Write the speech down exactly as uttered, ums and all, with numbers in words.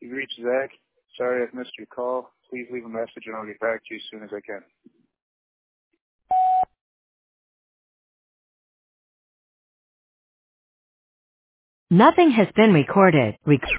You've reached Zach. Sorry I've missed your call. Please leave a message and I'll get back to you as soon as I can. Nothing has been recorded. Rec-